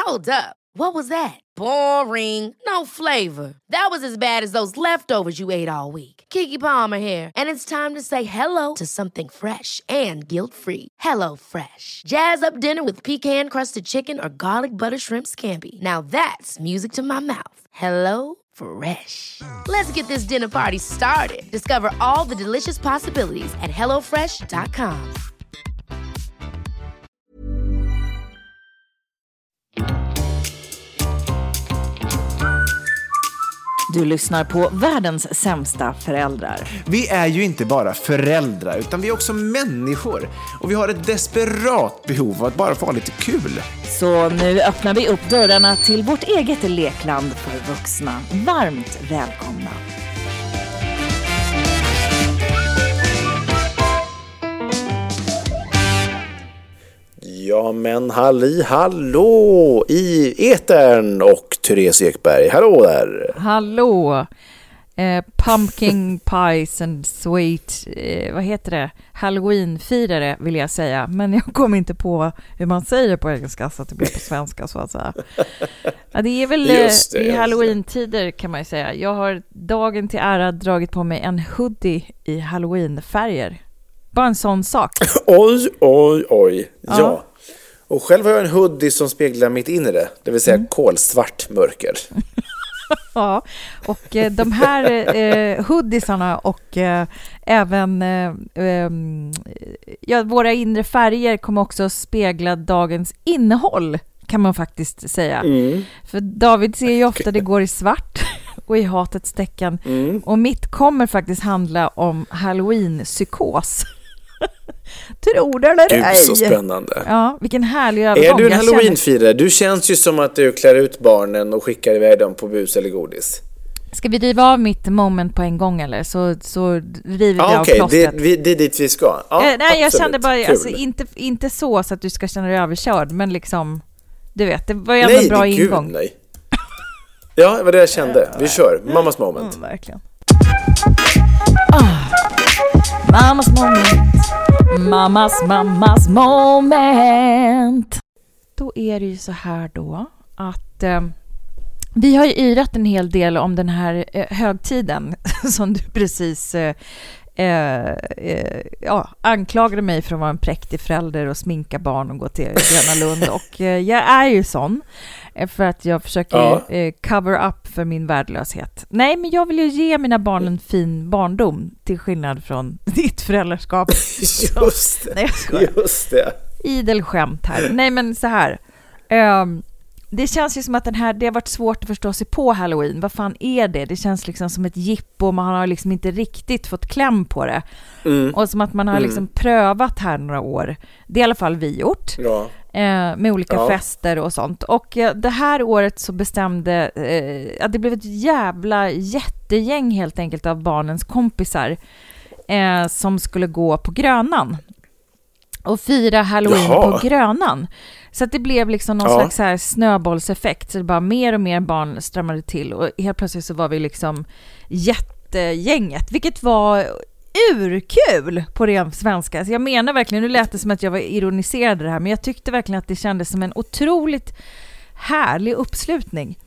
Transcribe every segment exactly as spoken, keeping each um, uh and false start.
Hold up. What was that? Boring. No flavor. That was as bad as those leftovers you ate all week. Keke Palmer here, and it's time to say hello to something fresh and guilt-free. Hello Fresh. Jazz up dinner with pecan-crusted chicken or garlic butter shrimp scampi. Now that's music to my mouth. Hello Fresh. Let's get this dinner party started. Discover all the delicious possibilities at hello fresh dot com. Du lyssnar på världens sämsta föräldrar. Vi är ju inte bara föräldrar, utan vi är också människor. Och vi har ett desperat behov av att bara få ha lite kul. Så nu öppnar vi upp dörrarna till vårt eget lekland för vuxna. Varmt välkomna. Ja men halli hallå i etern och Therese Ekberg. Hallå där. Hallå. Eh, pumpkin pies and sweet, eh, vad heter det? Halloween-firare vill jag säga. Men jag kom inte på hur man säger på engelska så att det blir på svenska så att säga. Ja, det är väl Just det, i just Halloween-tider kan man ju säga. Jag har dagen till ära dragit på mig en hoodie i Halloween-färger. Bara en sån sak. Oj, oj, oj. Ja. Ja. Och själv har jag en hoodie som speglar mitt inre. Det vill säga mm. kolsvart mörker. Ja, och eh, de här eh, hoodiesarna och eh, även eh, eh, ja, våra inre färger kommer också spegla dagens innehåll, kan man faktiskt säga. Mm. För David ser ju ofta det går i svart och i hatets tecken. Mm. Och mitt kommer faktiskt handla om Halloween-psykos. Tror du eller ej? Gud, så spännande. Ja, vilken härlig övergång. Är du en Halloween-firare? Du känns ju som att du klär ut barnen och skickar iväg dem på bus eller godis. Ska vi riva av mitt moment på en gång eller? Så, så river ah, vi av okay. plåstret. Okej, det, det är dit vi ska. Ah, eh, nej, absolut. jag kände bara, alltså, inte, inte så så att du ska känna dig överkörd, men liksom, du vet, det var ju ändå en bra nej, ingång. Gud, nej. Ja, det var det jag kände. Vi kör. Mammas moment. Mm, verkligen. Ah, mammas moment. Mammas, mammas moment. Då är det ju så här då att eh, vi har ju yrat en hel del om den här eh, högtiden som du precis eh, eh, ja, anklagade mig för att vara en präktig förälder och sminka barn och gå till Gröna Lund. Och eh, jag är ju sån eh, för att jag försöker ja. eh, cover up för min värdelöshet. Nej, men jag vill ju ge mina barn en fin barndom till skillnad från ditt föräldraskap. Just det. Nej, jag Just det. Idel skämt här. Nej, men så här. Um, det känns ju som att den här, det har varit svårt att förstå sig på Halloween. Vad fan är det? Det känns liksom som ett jippo och man har liksom inte riktigt fått kläm på det. Mm. Och som att man har liksom mm. prövat här några år. Det är i alla fall vi gjort. Ja. Eh, med olika ja. fester och sånt. Och eh, det här året så bestämde eh, att det blev ett jävla jättegäng helt enkelt av barnens kompisar eh, som skulle gå på Grönan och fira Halloween Jaha. på Grönan. Så att det blev liksom någon ja. slags så här snöbollseffekt. Så det bara mer och mer barn strömmade till. Och helt plötsligt så var vi liksom jättegänget. Vilket var urkul på ren svenska. Så jag menar verkligen, nu lät det som att jag var ironiserad det här. Men jag tyckte verkligen att det kändes som en otroligt härlig uppslutning.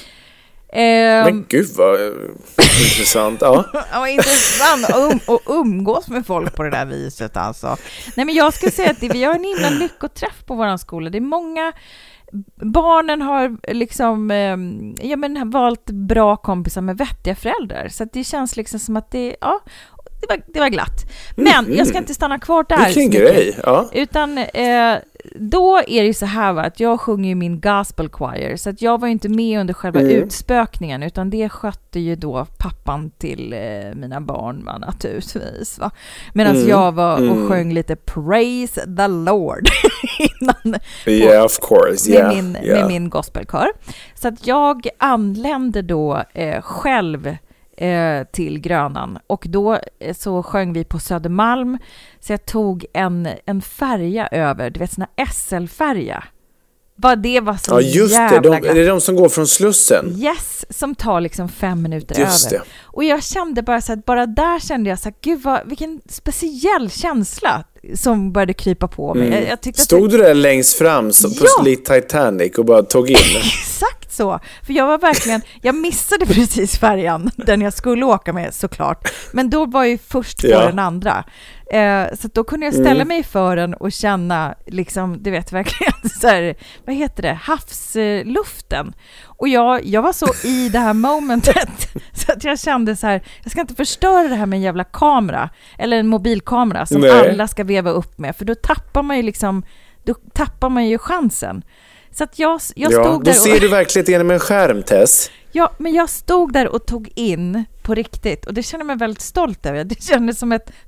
Men gud vad intressant. Ja. Ja, intressant um, och umgås med folk på det där viset alltså. Nej, men jag ska säga att det, vi har en himla lyckoträff på våran skola. Det är många barnen har liksom eh, ja, men valt bra kompisar med vettiga föräldrar. Så att det känns liksom som att det, ja, det var, det var glatt. Men mm, jag ska inte stanna kvar där. Vilken grej, ja. Utan eh, då är det så här va, att jag sjunger ju min gospel choir. Så att jag var ju inte med under själva mm. utspökningen. Utan det skötte ju då pappan till eh, mina barn va, naturligtvis va. Medan mm. jag var och mm. sjöng lite Praise the Lord innan. Yeah, of course. Med, yeah, min, yeah. med min gospelkör. Så att jag anlände då eh, själv eh, till Grönan. Och då eh, så sjöng vi på Södermalm. Så jag tog en, en färja över, du vet, såna S L-färja. Vad det var så ja, just jävla det. De, är det de som går från Slussen? Yes, som tar liksom fem minuter just över. Det. Och jag kände bara så att bara där kände jag så att gud vad, vilken speciell känsla. som började krypa på mig. Mm. Jag, jag tyckte Stod att du där längst fram som ja. på likt Titanic och bara tog in? Exakt så. För jag var verkligen, jag missade precis färjan den jag skulle åka med såklart. Men då var jag ju först för ja. den andra. Eh, så då kunde jag ställa mm. mig för den och känna liksom, du vet verkligen så här, vad heter det, havsluften. Och jag, jag var så i det här momentet så att jag kände så här, jag ska inte förstöra det här med en jävla kamera eller en mobilkamera som Nej. alla ska veva upp med, för då tappar man ju liksom, då tappar man ju chansen. Så att jag, jag ja, stod där då ser och, du verkligen genom en skärm, Tess. Ja, men jag stod där och tog in på riktigt och det känner mig väldigt stolt över. Det kändes som ett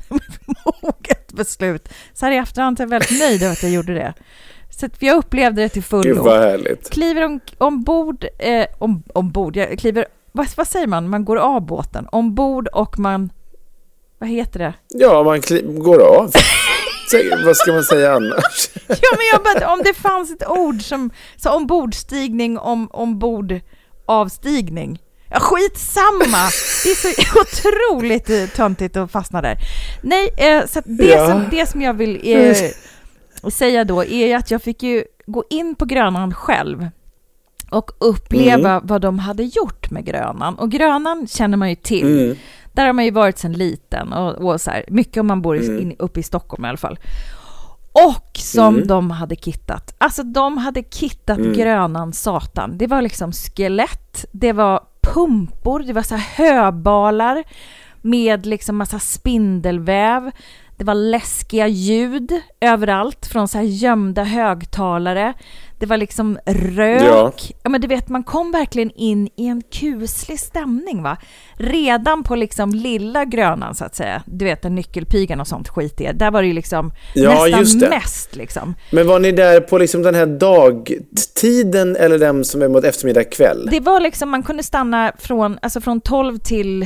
moget beslut. Så här i efterhand är jag väldigt nöjd över att jag gjorde det. Så att jag upplevde det till fullo. Gud vad härligt. Kliver om, ombord, eh, om, ombord, jag kliver, vad, vad säger man? Man går av båten. Ombord och man, vad heter det? Ja, man kli- går av. Vad ska man säga annars? Ja, men jag bara, om det fanns ett ord som, så ombordstigning, om, ombord avstigning. Ja, skitsamma. Det är så otroligt eh, töntigt att fastna där. Nej, eh, så det, ja. som, det som jag vill eh, säga då är att jag fick ju gå in på Grönan själv och uppleva mm. vad de hade gjort med Grönan. Och Grönan känner man ju till. Mm. Där har man ju varit sedan liten och, och så här, mycket om man bor i, mm. in, uppe i Stockholm i alla fall. Och som mm. de hade kittat. Alltså de hade kittat mm. Grönan satan. Det var liksom skelett, det var pumpor, det var så här höbalar med liksom massa spindelväv. Det var läskiga ljud överallt från så här gömda högtalare. Det var liksom rök. Ja. Ja, men du vet, man kom verkligen in i en kuslig stämning, va? Redan på liksom lilla Grönan så att säga. Du vet, en nyckelpigan och sånt skit är. Där var det ju liksom ja, nästan mest liksom. Men var ni där på liksom den här dagtiden eller den som är mot eftermiddag kväll? Det var liksom, man kunde stanna från, alltså från tolv till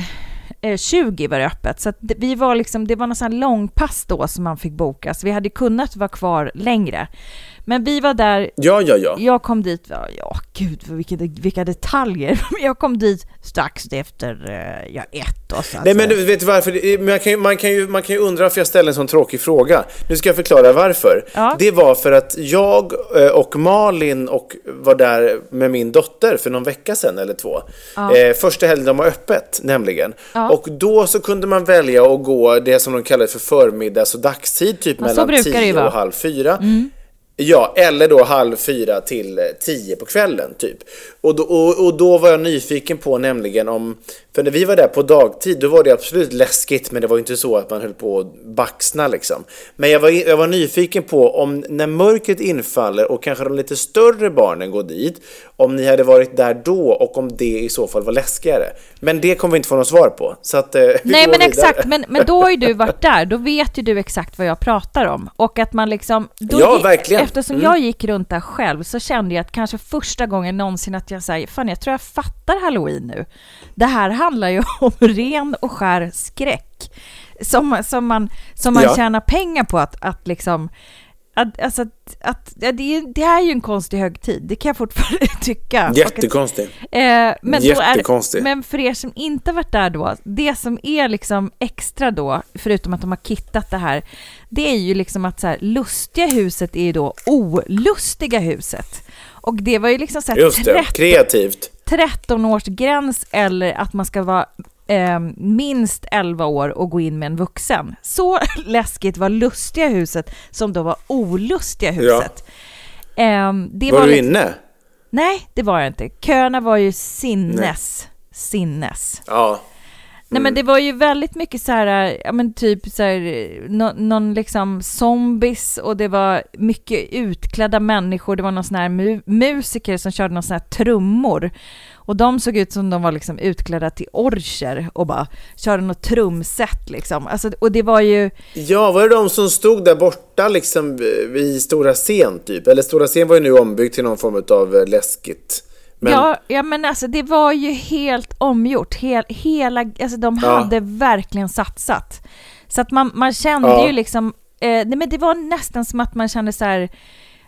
tjugo var det öppet. Så att vi var liksom, det var någon sån här långpass då som man fick boka. Så vi hade kunnat vara kvar längre. Men vi var där. Ja, ja, ja. Jag kom dit, ja gud vilka, vilka detaljer. Jag kom dit strax efter ja, ett år. Så Nej, men du vet varför? Man kan, ju, man, kan ju, man kan ju undra varför jag ställer en sån tråkig fråga. Nu ska jag förklara varför. Ja. Det var för att jag och Malin och var där med min dotter för någon vecka sedan eller två. Ja. Eh, första helgen de var öppet, nämligen. Ja. Och då så kunde man välja att gå det som de kallar för förmiddags- och dagstid, typ ja, mellan tio och halv fyra. Mm. Ja, eller då halv fyra till tio på kvällen typ. Och då, och, och då var jag nyfiken på nämligen om, för när vi var där på dagtid då var det absolut läskigt, men det var inte så att man höll på att baxna liksom. Men jag var, jag var nyfiken på om när mörkret infaller och kanske de lite större barnen går dit, om ni hade varit där då och om det i så fall var läskigare. Men det kommer vi inte få något svar på. Så att, eh, vi Nej, men vidare. Exakt, men, men då har ju du varit där, då vet ju du exakt vad jag pratar om. Och att man liksom, då ja, gick, verkligen. Eftersom mm. jag gick runt där själv så kände jag att kanske första gången någonsin att jag säger, fan jag tror jag fattar Halloween nu. Det här handlar ju om ren och skär skräck som, som man, som man ja. tjänar pengar på att, att liksom att, alltså att, att ja, det, är, det är ju en konstig högtid, det kan jag fortfarande tycka. Jättekonstigt. Eh, men, Jättekonstigt. men för er som inte varit där då, det som är liksom extra då, förutom att de har kittat det här, det är ju liksom att så här, lustiga huset är ju då olustiga huset. Och det var ju liksom så här Just det, tretton, kreativt. tretton års gräns eller att man ska vara eh, minst elva år och gå in med en vuxen. Så läskigt var lustiga huset som då var olustiga huset. Ja. Eh, det var, var du lite... inne? Nej, det var jag inte. Köerna var ju sinnes. Nej. Sinnes. Ja. Nej, men det var ju väldigt mycket så här, ja men typ så här, no, någon liksom zombies, och det var mycket utklädda människor. Det var någon sån här mu- musiker som körde någon sån här trummor. Och de såg ut som de var liksom utklädda till orcher och bara körde något trumset liksom. Alltså, och det var ju... Ja, var det de som stod där borta liksom vid Stora Scen typ? Eller Stora Scen var ju nu ombyggd till någon form av läskigt... Men... Ja, ja, men alltså det var ju helt omgjort. Hel, hela, alltså de ja. hade verkligen satsat. Så att man, man kände ja. ju liksom... Eh, nej, men det var nästan som att man kände så här...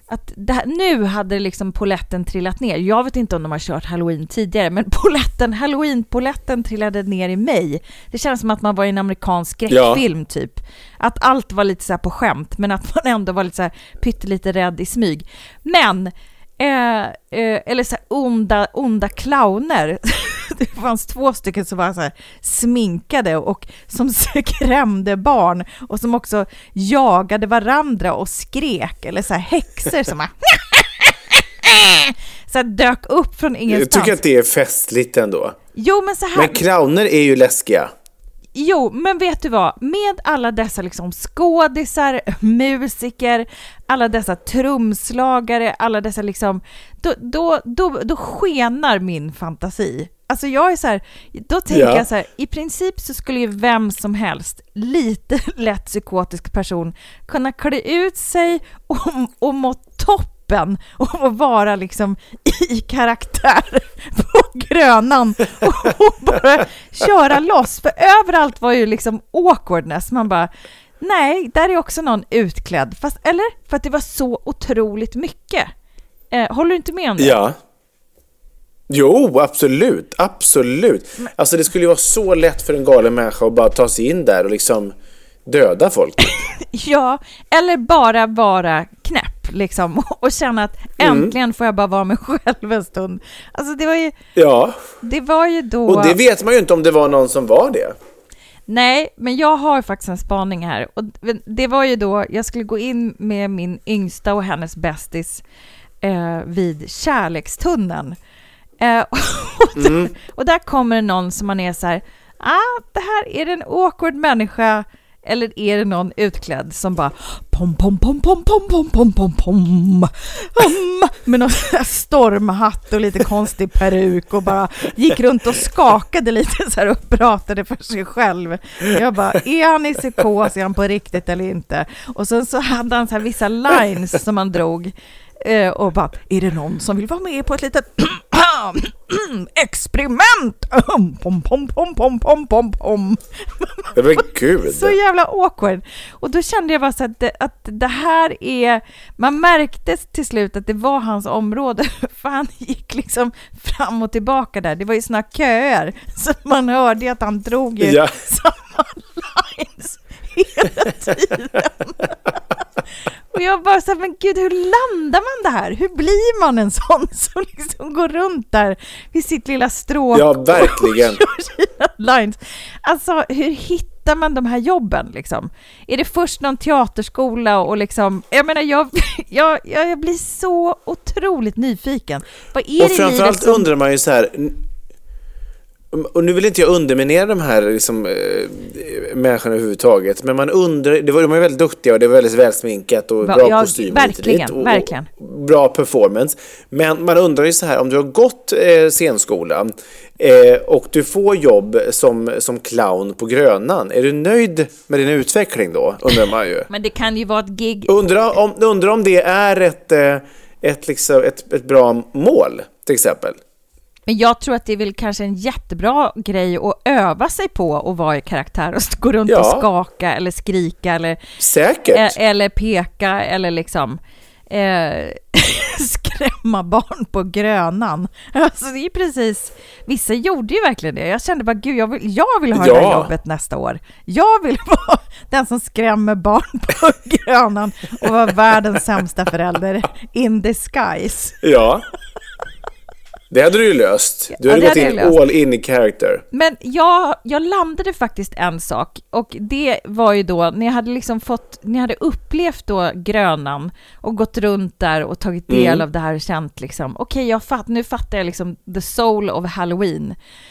att det här, nu hade liksom poletten trillat ner. Jag vet inte om de har kört Halloween tidigare, men poletten, Halloween-poletten trillade ner i mig. Det känns som att man var i en amerikansk skräckfilm, ja. Typ. Att allt var lite så här på skämt, men att man ändå var lite så här pyttelite rädd i smyg. Men eh, eh, eller så här onda, onda clowner. Det fanns två stycken som var så här sminkade och som skrämde barn och som också jagade varandra och skrek, eller så här häxor som bara så här dök upp från ingenstans. Jag tycker att det är festligt ändå. Jo, men så här. Men clowner är ju läskiga. Jo, men vet du vad? Med alla dessa liksom skådisar, musiker, alla dessa trumslagare, alla dessa liksom, då, då, då, då skenar min fantasi. Alltså jag är så här, då tänker ja. jag så här, i princip så skulle ju vem som helst, lite lätt psykotisk person, kunna klä ut sig och, och må toppen och vara liksom i karaktär på Grönan och, och bara köra loss. För överallt var ju liksom awkwardness. Man bara, nej, där är också någon utklädd. Fast, eller? För att det var så otroligt mycket. Eh, håller du inte med om det? Ja. Jo, absolut, absolut. Alltså det skulle ju vara så lätt för en galen människa att bara ta sig in där och liksom döda folk. Ja, eller bara vara knäpp liksom och känna att äntligen mm. får jag bara vara mig själv en stund. Alltså det var ju Ja. Det var ju då. Och det vet man ju inte om det var någon som var det. Nej, men jag har faktiskt en spaning här och det var ju då jag skulle gå in med min yngsta och hennes bästis eh, vid kärlekstunneln. Eh, och, där, mm. och där kommer någon som man är så här, ah, det här är det en awkward människa eller är det någon utklädd som bara pom pom pom pom pom pom pom pom pom um, med någon stormhatt och lite konstig peruk och bara gick runt och skakade lite så här och pratade för sig själv. Jag bara, är han i psykos, är han på riktigt eller inte? Och sen så hade han så här vissa lines som han drog eh, och bara, är det någon som vill vara med på ett litet experiment? Pom pom pom pom pom pom pom. Det var gud. Så jävla awkward. Och då kände jag bara så att det, att det här är, man märkte till slut att det var hans område, för han gick liksom fram och tillbaka där. Det var ju såna köer så man hörde att han drog ju ja. samma lines hela tiden. Och jag bara så här, men gud, hur landar man det här? Hur blir man en sån som liksom går runt där vid sitt lilla stråk? Ja, verkligen. Och sina lines. Alltså, hur hittar man de här jobben liksom? Är det först någon teaterskola och liksom, jag menar, jag, jag, jag blir så otroligt nyfiken. Vad är och det framförallt som... undrar man ju så här, och nu vill inte jag underminera de här liksom, äh, människorna överhuvudtaget, men man undrar, det var, de var väldigt duktiga och det var väldigt välsminkat och bra ja, kostym verkligen, och, verkligen. och bra performance, men man undrar ju så här, om du har gått eh, scenskolan eh, och du får jobb som, som clown på Grönan, är du nöjd med din utveckling då, undrar man ju. Men det kan ju vara ett gig. Undrar om, undrar om det är ett, ett, liksom, ett, ett bra mål till exempel. Men jag tror att det är väl kanske en jättebra grej att öva sig på att vara i karaktär och gå runt ja. och skaka eller skrika eller, säkert. Ä- eller peka eller liksom eh, skrämma barn på Grönan. Alltså det är precis, vissa gjorde ju verkligen det. Jag kände bara, gud, jag vill, jag vill ha ja. det här jobbet nästa år. Jag vill vara den som skrämmer barn på Grönan och vara världens sämsta förälder in disguise. Ja. Det hade du ju löst. Du hade ja, gått in all in i character. Men jag, jag landade faktiskt en sak. Och det var ju då, ni hade liksom fått, ni hade upplevt då Grönan och gått runt där och tagit del mm. av det här och känt liksom, okej, okay, jag fatt, nu fattar jag liksom the soul of Halloween.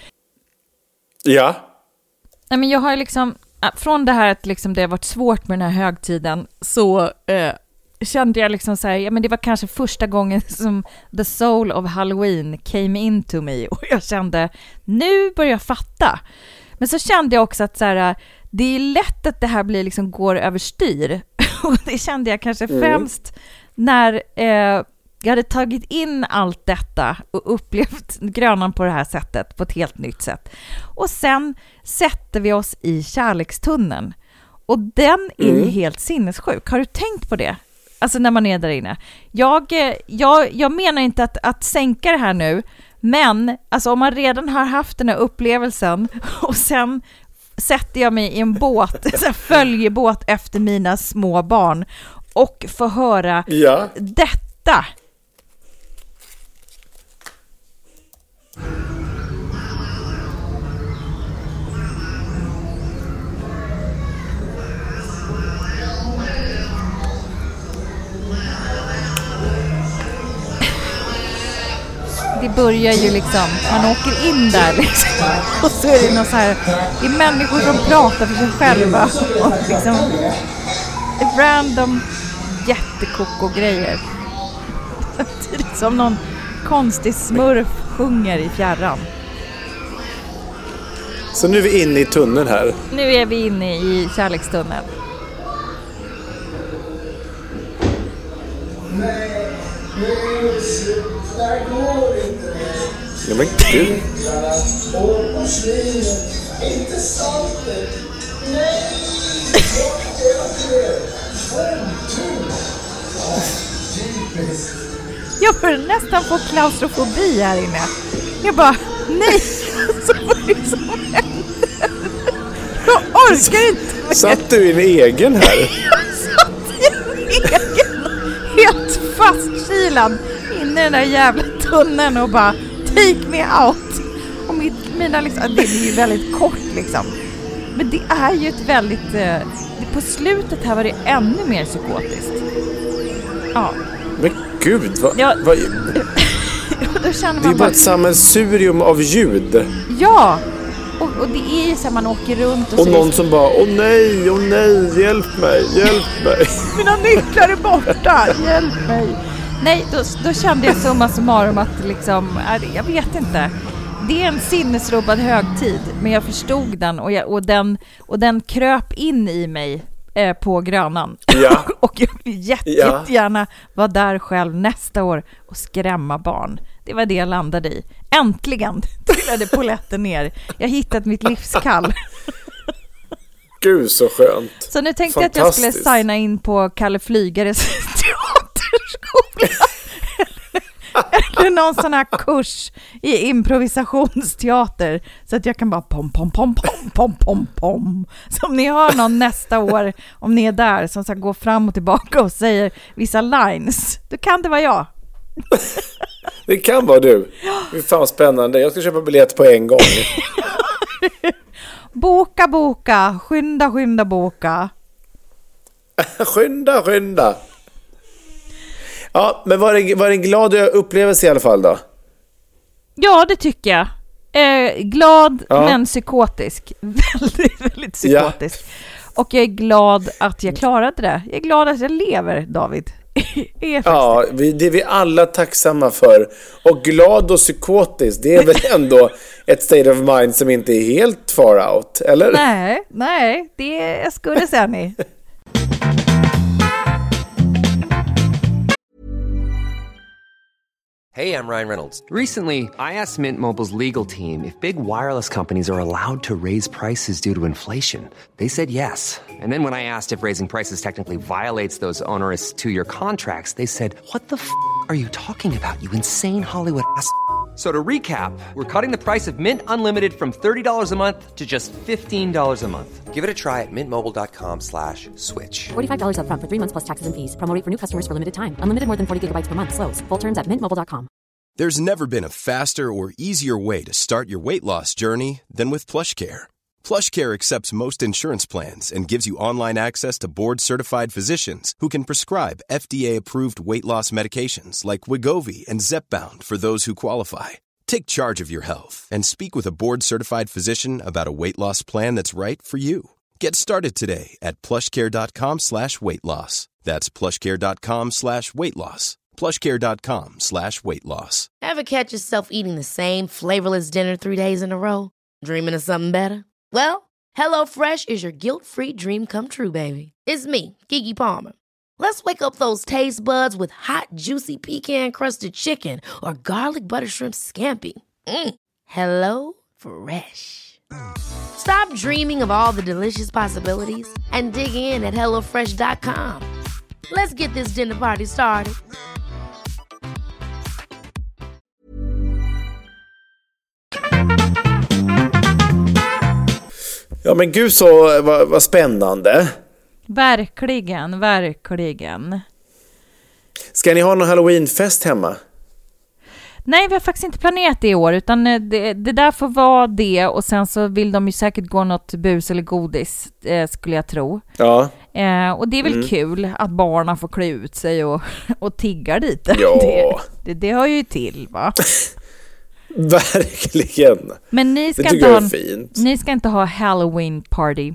Ja. Nej, men jag har liksom, från det här att liksom det har varit svårt med den här högtiden så... Eh, kände jag liksom så här, ja men det var kanske första gången som the soul of Halloween came into me och jag kände, nu börjar jag fatta. Men så kände jag också att så här, det är lätt att det här blir liksom går överstyr och det kände jag kanske mm. främst när eh, jag hade tagit in allt detta och upplevt Grönan på det här sättet, på ett helt nytt sätt. Och sen sätter vi oss i kärlekstunneln och den är mm. helt sinnessjuk. Har du tänkt på det? Alltså när man är där inne. Jag, jag, jag menar inte att, att sänka det här nu, men alltså om man redan har haft den här upplevelsen och sen sätter jag mig i en båt, en följebåt efter mina små barn och får höra ja. detta. Det börjar ju liksom, man åker in där liksom, och så är det något så här, det är människor som pratar för sig själva och liksom random jättekoko-grejer. Samtidigt som någon konstig smurf sjunger i fjärran. Så nu är vi inne i tunneln här. Nu är vi inne i kärlekstunneln. Ja men gud. Jag börjar nästan få klaustrofobi här inne. Jag bara, nej. Vad är det som händer? Jag orkar inte. Satt du i en egen här? Jag satt i en egen. Helt fastkilad inne i den där jävla tunneln och bara take me out. Och mitt, mina liksom, det är ju väldigt kort liksom. Men det är ju ett väldigt eh, på slutet här var det ännu mer psykotiskt. Ja. Men gud, vad... Ja. vad Då känner man det är bara bara ett sammelsurium av ljud. Ja. Och, och det är ju så att man åker runt och, och så någon som bara, åh nej, åh nej, hjälp mig, hjälp mig. Mina nycklar är borta, hjälp mig. Nej, då, då kände jag summa summarum att liksom, jag vet inte. Det är en sinnesrubbad högtid, men jag förstod den och, jag, och, den, och den kröp in i mig eh, på Grönan. Ja. Och jag vill jätte, ja. jättegärna vara där själv nästa år och skrämma barn. Det var det jag landade i. Äntligen trillade polletten ner. Jag hittat mitt livskall. Gud så skönt. Så nu tänkte jag att jag skulle signa in på Kalle Flygares teaterskola. Eller någon sån här kurs i improvisationsteater. Så att jag kan bara pom, pom, pom, pom, pom, pom, pom. Så om ni har någon nästa år, om ni är där, som ska gå fram och tillbaka och säger vissa lines, då kan det vara jag. Det kan vara du. Det är fan spännande. Jag ska köpa biljett på en gång. Boka, boka. Skynda, skynda, boka. skynda, skynda. Ja, men var det, var det en glad upplevelse i alla fall då? Ja, det tycker jag. Eh, glad ja. men psykotisk. Väldigt, väldigt psykotisk. Ja. Och jag är glad att jag klarade det. Jag är glad att jag lever, David. Ja, vi, det är vi alla tacksamma för. Och glad och psykotisk, det är väl ändå ett state of mind som inte är helt far out, eller? Nej, nej, det är, skulle säga ni. Hey, I'm Ryan Reynolds. Recently, I asked Mint Mobile's legal team if big wireless companies are allowed to raise prices due to inflation. They said yes. And then when I asked if raising prices technically violates those onerous two-year contracts, they said, what the f*** are you talking about, you insane Hollywood ass f- So to recap, we're cutting the price of Mint Unlimited from thirty dollars a month to just fifteen dollars a month. Give it a try at mintmobile.com slash switch. forty-five dollars up front for three months plus taxes and fees. Promo rate for new customers for limited time. Unlimited more than forty gigabytes per month. Slows full terms at mint mobile dot com. There's never been a faster or easier way to start your weight loss journey than with PlushCare. PlushCare accepts most insurance plans and gives you online access to board-certified physicians who can prescribe F D A-approved weight loss medications like Wegovy and Zepbound for those who qualify. Take charge of your health and speak with a board-certified physician about a weight loss plan that's right for you. Get started today at plushcare.com slash weight loss. That's plushcare.com slash weight loss. plushcare.com slash weight loss. Ever catch yourself eating the same flavorless dinner three days in a row? Dreaming of something better? Well, HelloFresh is your guilt-free dream come true, baby. It's me, Keke Palmer. Let's wake up those taste buds with hot, juicy pecan-crusted chicken or garlic butter shrimp scampi. Mm. Hello Fresh. Stop dreaming of all the delicious possibilities and dig in at hello fresh dot com. Let's get this dinner party started. Ja men gud så vad, vad spännande. Verkligen, verkligen. Ska ni ha någon Halloweenfest hemma? Nej, vi har faktiskt inte planerat det i år, utan det, det där får vara det, och sen så vill de ju säkert gå något bus eller godis, eh, skulle jag tro. Ja. Eh, och det är väl mm. kul att barnen får klä ut sig och, och tigga lite. Ja. Det, det, det hör ju till, va? Verkligen. Men ni ska, det inte jag ha, är fint. ni ska inte ha Halloween party.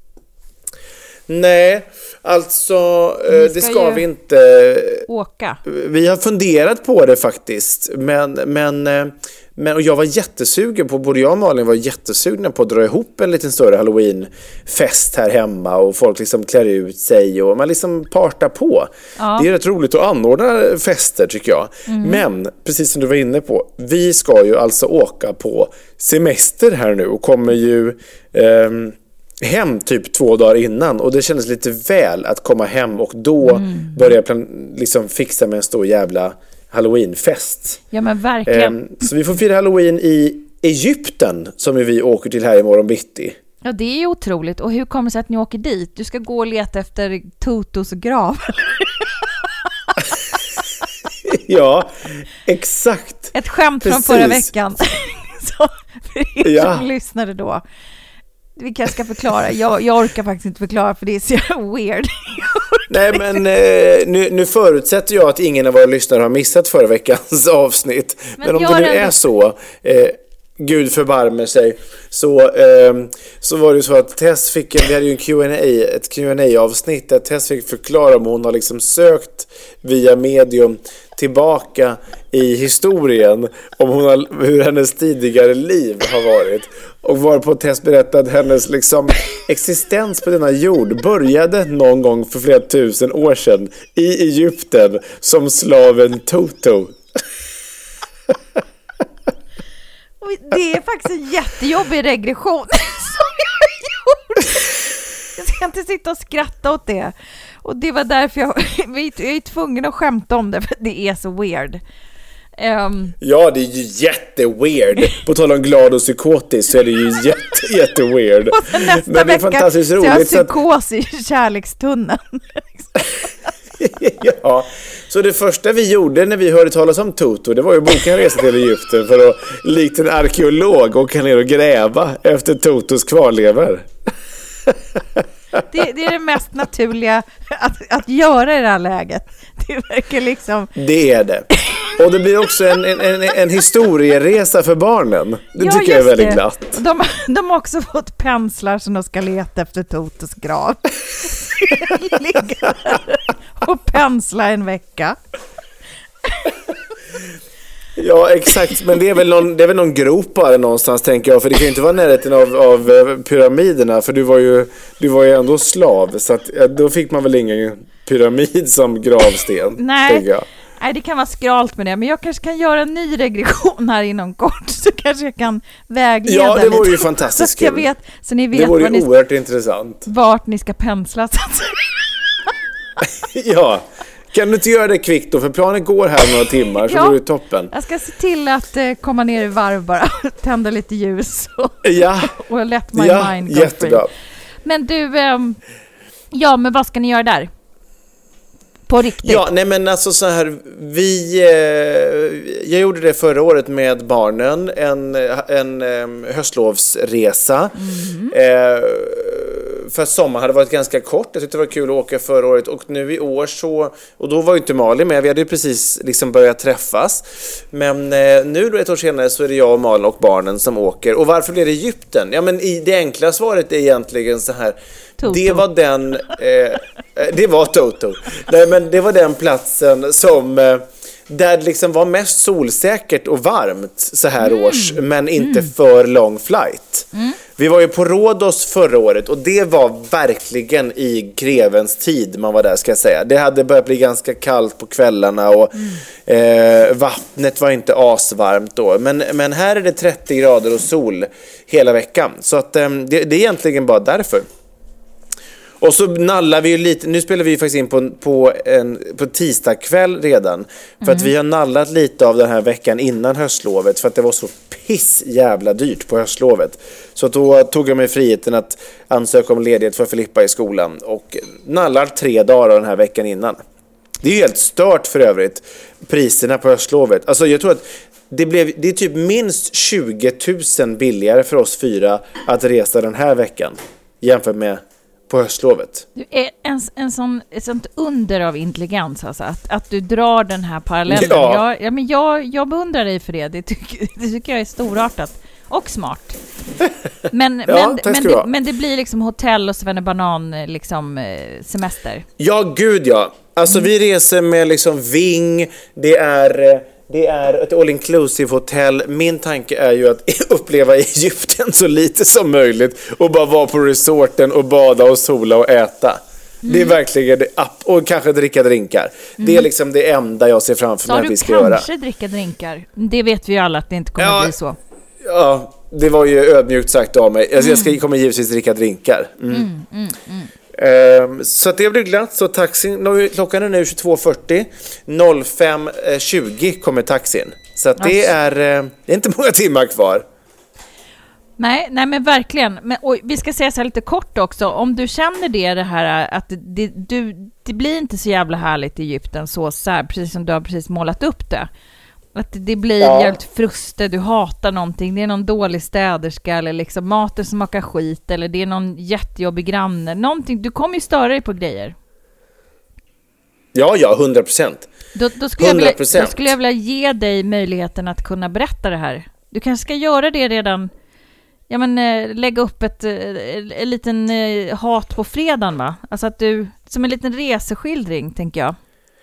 Nej, alltså ska det ska vi inte åka. Vi har funderat på det faktiskt. Men, men, men och jag var jättesugen på, både jag och Malin var jättesugna på att dra ihop en liten större Halloween-fest här hemma. Och folk liksom klär ut sig och man liksom partar på. Ja. Det är rätt roligt att anordna fester tycker jag. Mm. Men, precis som du var inne på, vi ska ju alltså åka på semester här nu och kommer ju... Ehm, hem typ två dagar innan, och det kändes lite väl att komma hem och då mm. börja plan- liksom fixa med en stor jävla Halloweenfest. Ja men verkligen. Um, så vi får fira Halloween i Egypten som vi åker till här imorgon bitti. Ja, det är ju otroligt. Och hur kommer det sig att ni åker dit? Du ska gå och leta efter Totos grav. Ja, exakt. Ett skämt Precis. Från förra veckan. Så för er ja. som lyssnade då. Vi kanske ska förklara. Jag, jag orkar faktiskt inte förklara för det är så weird. Nej, men eh, nu, nu förutsätter jag att ingen av våra lyssnare har missat förra veckans avsnitt. Men, men om det nu är så, eh, Gud förbarmer sig, så, eh, så var det ju så att Tess fick, vi hade ju en Q and A, ett Q and A-avsnitt där Tess fick förklara om hon har liksom sökt via medium tillbaka i historien om hon har, hur hennes tidigare liv har varit, och var på Tess berättade att hennes liksom existens på denna jord började någon gång för flera tusen år sedan i Egypten som slaven Toto. Det är faktiskt en jättejobbig regression som jag gjorde. Jag ska inte sitta och skratta åt det. Och det var därför jag, jag är tvungen att skämta om det, för det är så weird. Um, ja, det är ju jätteweird. På tal om glad och psykotisk så är det ju jätte, jätteweird. Och sen nästa Men det är vecka fantastiskt så roligt. jag har psykos i kärlekstunneln. Ja, så det första vi gjorde när vi hörde talas om Toto, det var ju att boka en resa till Egypten för att likt en arkeolog åka ner och gräva efter Totos kvarlever. Det, det är det mest naturliga att, att göra i det här läget. Det verkar liksom... Det är det. Och det blir också en, en, en, en historieresa för barnen. Det ja, tycker jag är väldigt det. glatt. De, de har också fått penslar som de ska leta efter Totos grav. Ligga där och pensla en vecka. Ja, exakt. Men det är väl någon, det är väl någon grop bara någonstans, tänker jag. För det kan ju inte vara närheten av, av pyramiderna. För du var ju, du var ju ändå slav. Så att, ja, då fick man väl ingen pyramid som gravsten. Nej. Jag. Nej, det kan vara skralt med det. Men jag kanske kan göra en ny regression här inom kort. Så kanske jag kan vägleda Ja, det vore lite. ju fantastiskt så jag vet, så ni vet det vore ju ni, oerhört intressant. Vart ni ska pensla. Ja, kan du inte göra det kvickt då? För planen går här några timmar, så ja, vore det toppen. Jag ska se till att eh, komma ner i varv bara. Tända lite ljus. Och, ja, och let my ja, mind go jättebra. free. Men du, eh, ja, men vad ska ni göra där? På riktigt? Ja, nej men alltså så här, vi, eh, jag gjorde det förra året med barnen, en, en eh, höstlovsresa. Mm. Eh, för sommaren hade varit ganska kort, jag tyckte det var kul att åka förra året, och nu i år så, och då var ju inte Malin med, vi hade ju precis liksom börjat träffas, men eh, nu då ett år senare så är det jag och Malin och barnen som åker. Och varför blir det Egypten? Ja, men i det enkla svaret är egentligen så här, Toto. Det var den eh, det var Toto. Nej, men det var den platsen som eh, där det liksom var mest solsäkert och varmt så här mm. års, men inte mm. för lång flight. Mm. Vi var ju på Rhodos förra året, och det var verkligen i grevens tid man var där, ska jag säga. Det hade börjat bli ganska kallt på kvällarna, och mm. eh, vattnet var inte asvarmt då. Men, men här är det trettio grader och sol hela veckan. Så att, eh, det, det är egentligen bara därför. Och så nallar vi ju lite, nu spelar vi ju faktiskt in på, på en på tisdag kväll redan. För mm. att vi har nallat lite av den här veckan innan höstlovet. För att det var så piss jävla dyrt på höstlovet. Så då tog jag mig friheten att ansöka om ledighet för Filippa i skolan. Och nallar tre dagar den här veckan innan. Det är ju helt stört för övrigt, priserna på höstlovet. Alltså jag tror att det, blev, det är typ minst tjugo tusen billigare för oss fyra att resa den här veckan jämfört med på höstlovet. Du är en, en sån, ett sånt under av intelligens, alltså, att, att du drar den här parallellen. Ja. Jag, ja, men jag, jag beundrar dig för det. Det tycker, det tycker jag är storartat och smart. Men, ja, men, men, det, ha. men det blir liksom hotell och svennebanan liksom, semester. Ja, gud ja. Alltså mm. vi reser med liksom Ving, det är... Det är ett all-inclusive hotell. Min tanke är ju att uppleva Egypten så lite som möjligt och bara vara på resorten och bada och sola och äta. Mm. Det är verkligen det, och kanske dricka drinkar. Mm. Det är liksom det enda jag ser framför mig att vi ska göra. Kanske dricka drinkar. Det vet vi ju alla att det inte kommer ja, att bli så. Ja, det var ju ödmjukt sagt av mig. Alltså, mm. Jag ska kommer givetvis dricka drinkar. Mm. Mm, mm, mm. Um, så att det blir glatt. Så taxin, klockan är nu tjugotvå fyrtio, fem tjugo kommer taxin. Så att det är, uh, det är inte många timmar kvar. Nej, nej men verkligen. Men, och vi ska säga så här lite kort också. Om du känner det, det här att det, du, det blir inte så jävla härligt i Egypten så, så här, precis som du har precis målat upp det. Att det blir ja. helt fruste, du hatar någonting, det är någon dålig städerska eller liksom maten som smakar skit eller det är någon jättejobbig granne, någonting, du kommer ju störa dig på grejer. Ja, ja, hundra procent. Då, då, skulle jag vilja, då skulle jag vilja ge dig möjligheten att kunna berätta det här. Du kanske ska göra det redan, ja men lägga upp ett, en liten hat på fredagen, va? Alltså att du, som en liten reseskildring, tänker jag.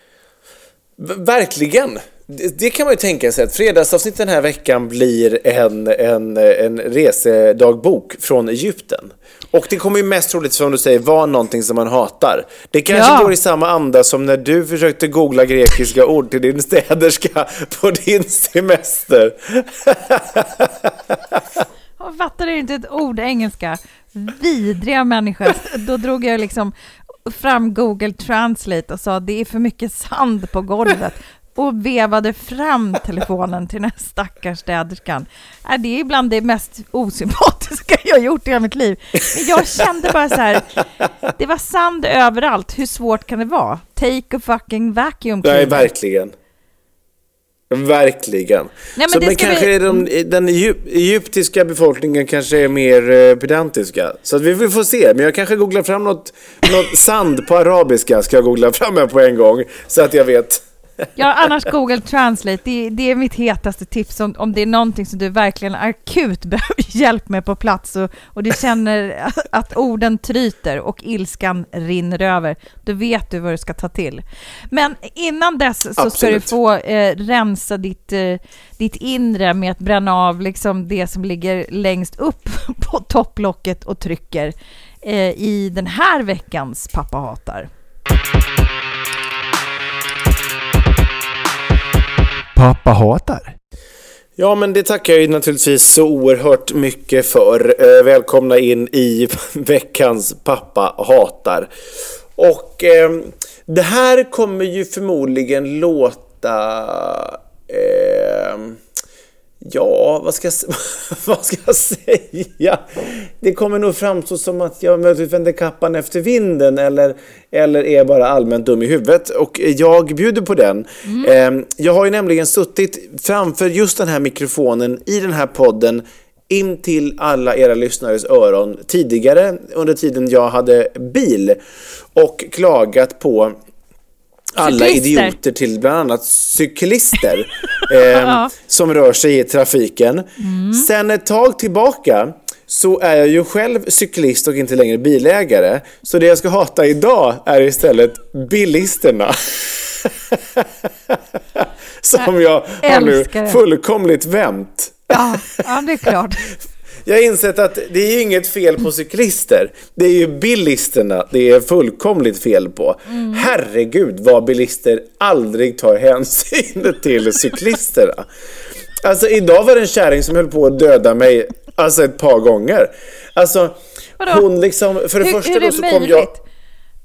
V- verkligen. Det kan man ju tänka sig att fredagsavsnitt den här veckan blir en, en, en resedagbok från Egypten. Och det kommer ju mest troligt, som du säger, vara någonting som man hatar. Det kanske ja. går i samma anda som när du försökte googla grekiska ord till din städerska på din semester. Jag fattar inte ett ord engelska. Vidriga människor. Då drog jag liksom fram Google Translate och sa det är för mycket sand på golvet. Och vevade fram telefonen till den stackars städerskan. Det är ibland det mest osympatiska jag har gjort i hela mitt liv. Men jag kände bara så här, det var sand överallt. Hur svårt kan det vara? Take a fucking vacuum cleaner. Nej, verkligen. Verkligen. Nej, men så, men kanske vi... är de, den egyptiska befolkningen kanske är mer uh, pedantiska. Så att vi, vi får se. Men jag kanske googlar fram något, något sand på arabiska. Ska jag googla fram här på en gång. Så att jag vet... Ja, annars Google Translate, det, det är mitt hetaste tips om, om det är någonting som du verkligen akut behöver hjälp med på plats och, och du känner att, att orden tryter och ilskan rinner över, då vet du vad du ska ta till. Men innan dess så Absolut. ska du få eh, rensa ditt, eh, ditt inre med att bränna av liksom det som ligger längst upp på topplocket och trycker eh, i den här veckans Pappa hatar. Pappa hatar. Ja, men det tackar jag naturligtvis så oerhört mycket för. Eh, välkomna in i veckans Pappa hatar. Och eh, det här kommer ju förmodligen låta... Eh, ja, vad ska, jag, vad ska jag säga? Det kommer nog framstå som att jag möjligtvis vänder kappan efter vinden eller, eller är bara allmänt dum i huvudet. Och jag bjuder på den. Mm. Jag har ju nämligen suttit framför just den här mikrofonen i den här podden in till alla era lyssnares öron tidigare under tiden jag hade bil och klagat på alla cyklister. Idioter till bland annat cyklister eh, ja. som rör sig i trafiken. Mm. Sen ett tag tillbaka så är jag ju själv cyklist och inte längre bilägare. Så det jag ska hata idag är istället bilisterna. som jag, jag har nu fullkomligt vänt. Ja, ja, det är klart. Jag har insett att det är inget fel på cyklister. Det är ju bilisterna det är fullkomligt fel på. Mm. Herregud vad bilister aldrig tar hänsyn till cyklisterna. Alltså idag var det en kärring som höll på att döda mig alltså ett par gånger. Alltså Vadå? Hon liksom för det hur, första hur då så kom jag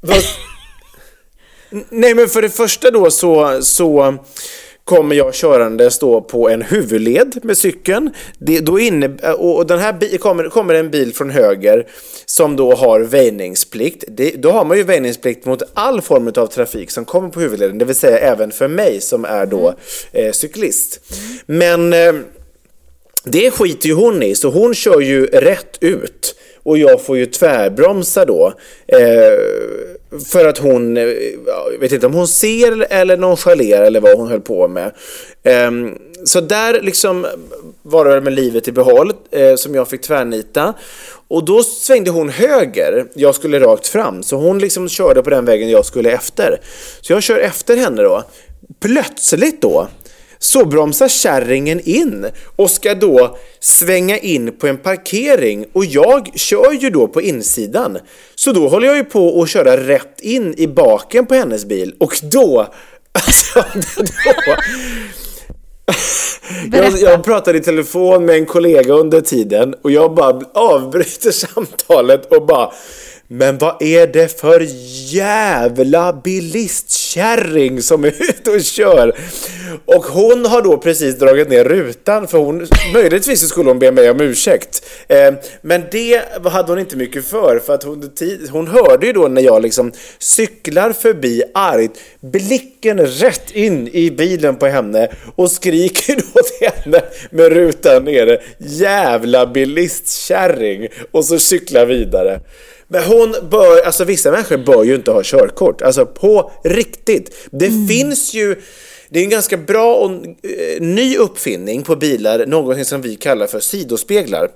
Nej, men för det första då så, så kommer jag körande stå på en huvudled med cykeln. Det, då inne, och den här bi, kommer, kommer en bil från höger som då har väjningsplikt. Det, då har man ju väjningsplikt mot all form av trafik som kommer på huvudleden. Det vill säga även för mig som är då eh, cyklist. Men eh, det skiter ju hon i, så hon kör ju rätt ut. Och jag får ju tvärbromsa då. Eh, för att hon, jag vet inte om hon ser eller nonchalerar eller vad hon höll på med. Eh, så där liksom var det med livet i behåll eh, som jag fick tvärnita. Och då svängde hon höger. Jag skulle rakt fram. Så hon liksom körde på den vägen jag skulle efter. Så jag kör efter henne då. Plötsligt då så bromsar kärringen in och ska då svänga in på en parkering. Och jag kör ju då på insidan. Så då håller jag ju på att köra rätt in i baken på hennes bil. Och då... Alltså, då jag, jag pratade i telefon med en kollega under tiden. Och jag bara avbryter samtalet och bara... Men vad är det för jävla bilistkärring som är ute och kör? Och hon har då precis dragit ner rutan, för hon, möjligtvis skulle hon be mig om ursäkt. Eh, men det hade hon inte mycket för, för att hon, hon hörde ju då när jag liksom cyklar förbi argt, blicken rätt in i bilen på henne och skriker då till henne med rutan nere: jävla bilistkärring! Och så cyklar vidare. Men hon bör, alltså vissa människor bör ju inte ha körkort. Alltså på riktigt. Det mm. finns ju, det är en ganska bra och eh, ny uppfinning på bilar, någonting som vi kallar för sidospeglar.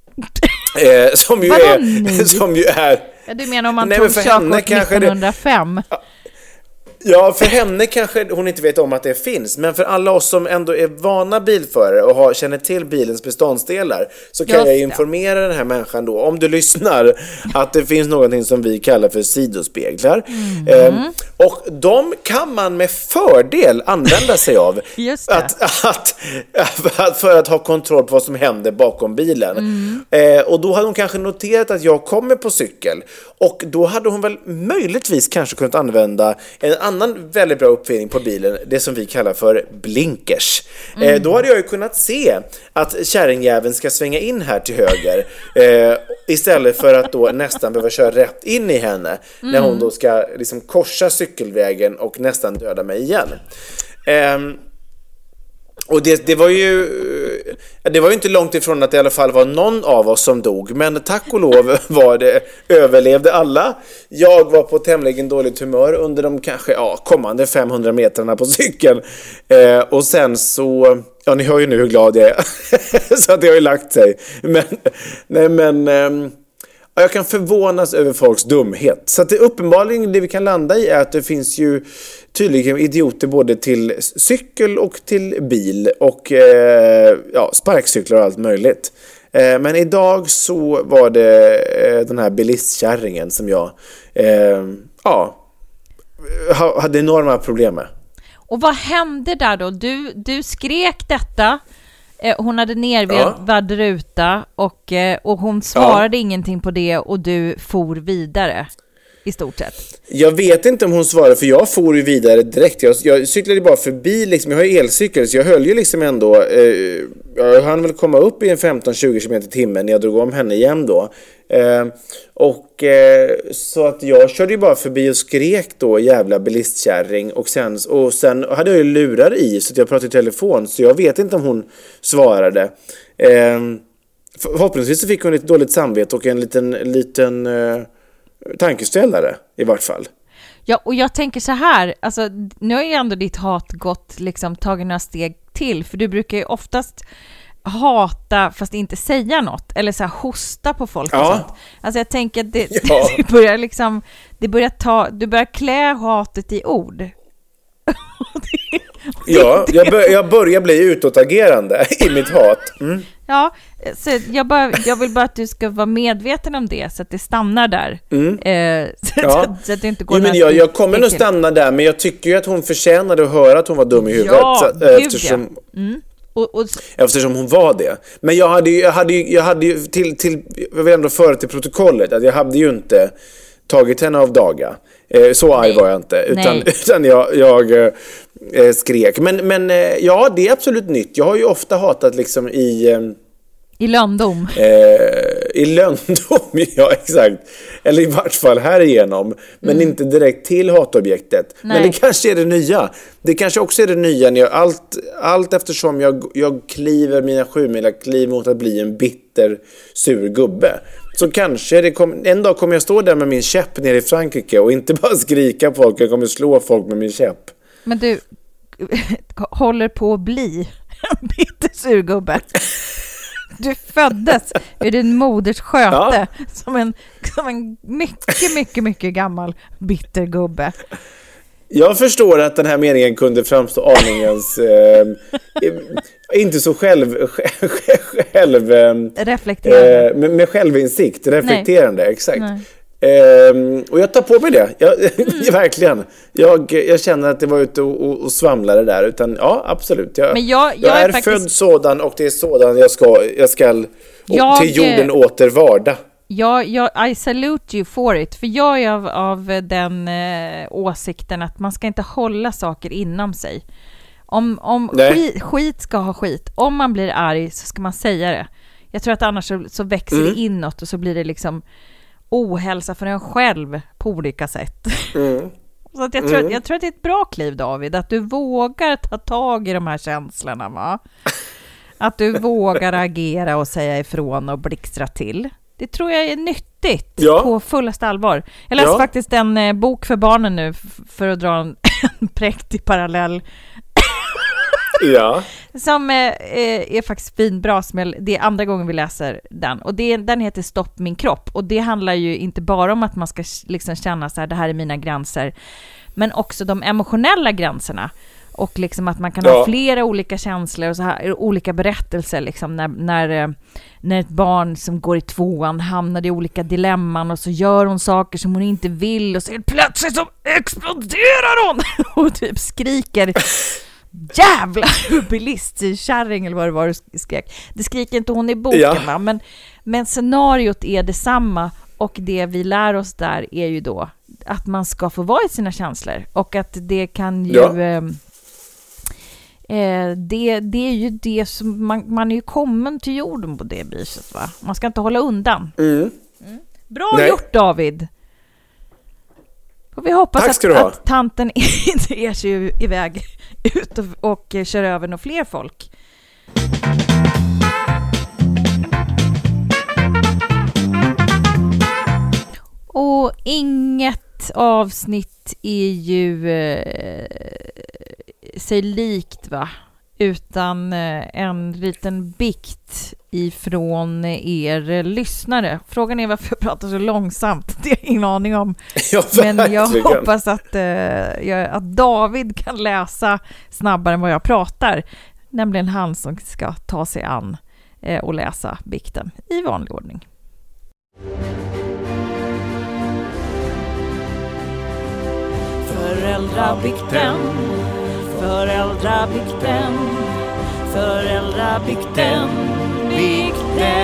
eh, som ju är, som ju är. Ja, du menar om man tog körkort nittonhundrafem? Det, ja, för henne kanske hon inte vet om att det finns. Men för alla oss som ändå är vana bilförare och har, känner till bilens beståndsdelar, så kan Just jag informera det. Den här människan då, om du lyssnar, att det finns någonting som vi kallar för sidospeglar. Mm. ehm, Och de kan man med fördel använda sig av. Just det. Att, att, att, för att ha kontroll på vad som händer bakom bilen. Mm. ehm, Och då hade hon kanske noterat att jag kommer på cykel. Och då hade hon väl möjligtvis kanske kunnat använda en annan väldigt bra uppfinning på bilen, det som vi kallar för blinkers. Mm. Eh, då hade jag ju kunnat se att kärringjäveln ska svänga in här till höger eh, istället för att då nästan behöva köra rätt in i henne mm. när hon då ska liksom korsa cykelvägen och nästan döda mig igen. Eh, Och det, det var ju det var ju inte långt ifrån att det i alla fall var någon av oss som dog. Men tack och lov var det, överlevde alla. Jag var på tämligen dåligt humör under de kanske ja, kommande femhundra metrarna på cykeln. Eh, och sen så, ja ni hör ju nu hur glad jag är. Så att det har ju lagt sig. Men, nej men... Eh, jag kan förvånas över folks dumhet. Så att det uppenbarligen det vi kan landa i är att det finns ju tydligen idioter både till cykel och till bil och eh, ja, sparkcyklar och allt möjligt. Eh, men idag så var det eh, den här bilistkärringen som jag eh, ja, hade enorma problem med. Och vad hände där då? Du, du skrek detta. Hon hade nervad ja. ruta och, och hon svarade ja. ingenting på det och du for vidare i stort sett. Jag vet inte om hon svarade, för jag for ju vidare direkt. Jag, jag cyklade bara förbi, liksom, jag har ju elcykel så jag höll ju liksom ändå, eh, jag hann väl komma upp i en femton till tjugo kilometer i timmen när jag drog om henne igen då. Eh, och eh, så att jag körde ju bara förbi och skrek då jävla bilistkärring och sen, och sen hade jag ju lurar i så att jag pratade i telefon så jag vet inte om hon svarade. Eh, förhoppningsvis så fick hon lite dåligt samvete och en liten, liten eh, tankeställare i vart fall. Ja, och jag tänker så här, alltså nu har ju ändå ditt hat gått liksom tagit några steg till, för du brukar ju oftast hata fast inte säga något eller så här hosta på folk och ja. sånt. Alltså jag tänker att det, ja. det börjar liksom det börjar ta, du börjar klä hatet i ord. det, ja, det, jag, bör, jag börjar bli utåtagerande i mitt hat. Mm. Ja, så jag, bara, jag vill bara att du ska vara medveten om det så att det stannar där. Mm. Eh, så, ja. så, så att det inte går jo, men jag, jag kommer nog stanna där, men jag tycker ju att hon förtjänade att höra att hon var dum i huvudet. Ja, så, gud, eftersom, ja. Mm. Och, och... eftersom hon var det. Men jag hade ju, jag hade ju, jag hade ju till, till, jag vill ändå föra till protokollet att jag hade ju inte tagit henne av daga. Eh, så arg var jag inte. Utan, utan jag, jag eh, skrek. Men, men eh, ja, det är absolut nytt. Jag har ju ofta hatat liksom i... Eh, I löndom. Eh, I löndom, ja exakt. Eller i vart fall här igenom. Men mm. inte direkt till hatobjektet. Nej. Men det kanske är det nya. Det kanske också är det nya. När jag, allt, allt eftersom jag, jag kliver mina sju mila kliv mot att bli en bitter sur gubbe. Så kanske det kom, en dag kommer jag stå där med min käpp nere i Frankrike. Och inte bara skrika på folk. Jag kommer slå folk med min käpp. Men du håller på att bli en bitter sur gubbe. Du föddes i din moders sköte ja. som, en, som en mycket, mycket, mycket gammal bitter gubbe. Jag förstår att den här meningen kunde framstå aningens eh, inte så själv, själv eh, reflekterande. Eh, med, med självinsikt, reflekterande, Nej. exakt. Nej. Eh, och jag tar på mig det. Jag, mm. verkligen. Jag, jag känner att det var ute och, och, och svamlade där. Utan ja, absolut. Jag, Men jag, jag, jag är, är faktiskt... född sådan och det är sådan jag ska, jag ska jag, till jorden åter varda. Ja, jag, I salute you for it. För jag är av, av den eh, åsikten att man ska inte hålla saker inom sig. Om, om skit, skit ska ha skit. Om man blir arg så ska man säga det. Jag tror att annars så, så växer mm. det inåt och så blir det liksom ohälsa för en själv på olika sätt. Mm. Så att jag, tror, mm. jag tror att det är ett bra kliv, David, att du vågar ta tag i de här känslorna, va? Att du vågar agera och säga ifrån och blixtra till. Det tror jag är nyttigt ja. på fullaste allvar. Jag läste ja. faktiskt en eh, bok för barnen nu f- för att dra en, en präktig parallell. Ja. Som eh, är faktiskt finbra. Som jag, det är andra gången vi läser den. Och det, den heter Stopp min kropp. Och det handlar ju inte bara om att man ska liksom känna så här, det här är mina gränser. Men också de emotionella gränserna. Och liksom att man kan ja. ha flera olika känslor och så här, olika berättelser liksom när, när, när ett barn som går i tvåan hamnar i olika dilemman och så gör hon saker som hon inte vill och så plötsligt så exploderar hon och typ skriker jävla bilistkärring eller vad det var du skrek. Det skriker inte hon i boken ja. va? Men, men scenariot är detsamma och det vi lär oss där är ju då att man ska få vara i sina känslor och att det kan ju ja. eh, Eh, det, det är ju det som man, man är ju kommen till jorden på det viset, va? Man ska inte hålla undan. Mm. Mm. Bra Nej. gjort, David. Och vi hoppas att, att tanten inte ger sig iväg ut och, och kör över några fler folk. Och inget avsnitt är ju eh, sig likt, va? Utan eh, en liten bikt ifrån er lyssnare. Frågan är varför jag pratar så långsamt. Det är ingen aning om. Ja, men jag hoppas att, eh, jag, att David kan läsa snabbare än vad jag pratar. Nämligen han som ska ta sig an eh, och läsa bikten i vanlig ordning. Föräldrabikten, föräldrabikten, föräldrabikten, bikten.